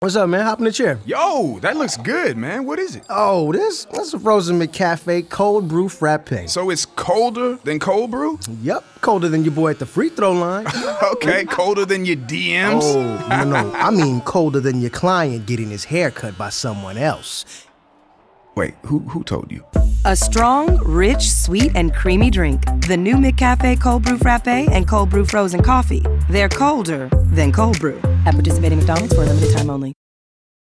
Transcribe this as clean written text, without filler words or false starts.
What's up, man? Hop in the chair. Yo, that looks good, man. What is it? Oh, that's a frozen McCafe cold brew frappe. So it's colder than cold brew? Yep, colder than your boy at the free throw line. Okay, colder than your DMs? Oh, no. I mean colder than your client getting his hair cut by someone else. Wait, who told you? A strong, rich, sweet, and creamy drink. The new McCafe Cold Brew Frappe and Cold Brew Frozen Coffee. They're colder than cold brew. At participating McDonald's for a limited time only.